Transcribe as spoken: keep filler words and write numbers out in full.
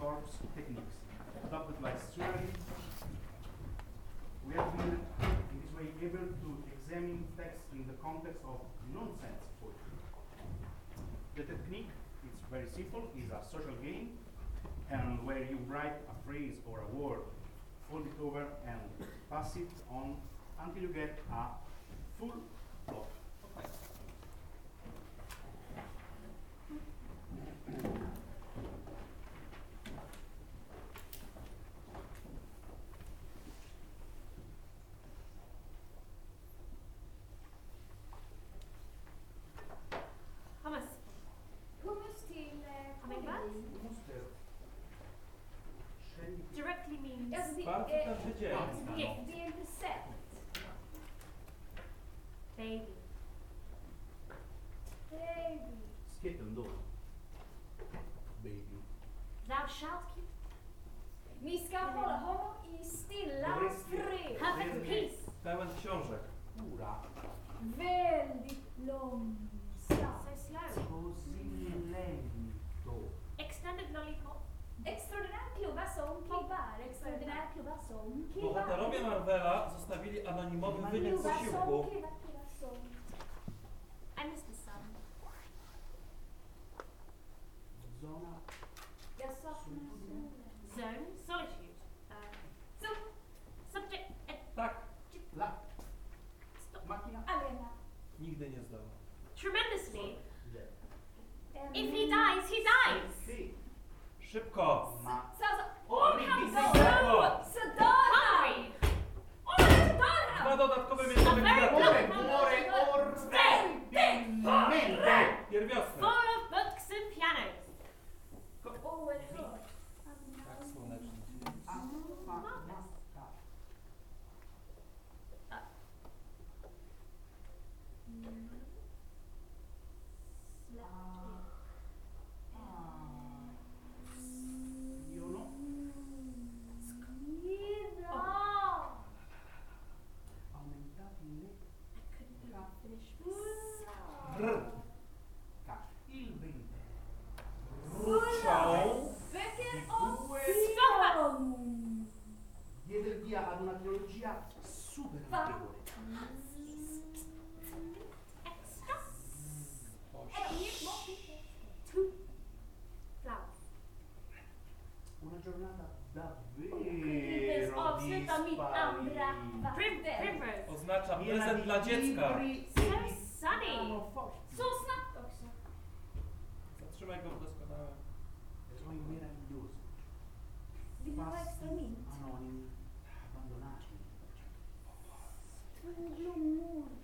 source techniques adopted by Surin. We have been in this way able to examine text in the context of nonsense poetry. The technique is very simple, is a social game, and where you write a phrase or a word, fold it over and pass it on until you get a full block of text. Hummus. Hummus till eh, Hummingbirds? comedy. Måste själv Directly means Alltså det, Bardzo eh, dobrze dzieje. gift. det är en present. Baby. Baby. skitten då. Baby. Thou shalt keep Ni ska hålla honom i stilla Det är fred. perfect peace. Pełen książek. Ora. Väldigt långsamt. So slow. Così lento. Extended lollipop. Extraordinär klubba som klibbar. Extraordinär klubba som klibbar. Bohaterowie Marvela zostawili anonimowy wynik Klubba som posiłku. klibbar, klubba som. I miss the sun. Zona. Jag saknar solen. Zone, solitude. Uh, Så, subject, uh, Tak, La. stop. Macchina. Alena. nigdy nie zdała. Tremendously. Le. Em, If he dies, he dies. Sì. Szybko! Ma. Så alltså, Åh, om vi- han vi- dör så dör han! Hungry. Om han så dör Dwa han! dodatkowe miejscowe Very kwiaty. Muore, muore orrebilmente. Pierwiosne. Full of books and pianos. Oerhört. Tak, słoneczny dzień. Affamata. Io no. Smirra! Aumentati le I couldn't even finish my Brr. caccia. Il vento. Ruszą. Böcker Di om due. film! Diede il via ad una trilogia super Va. notevole. extra. Eller mer smått. Two flowers. Una giornata Inte ens davvero avsluta mitt andra Prim vatten. primrose. Oznacza Piena prezent di dla dziecka. libri So e di sunny. pianoforti. Så snabbt också. Zatrzymaj go w doskonałym. E suoi meravigliosi. Vill du ha extra mint? anonimi abbandonati. Två blommor.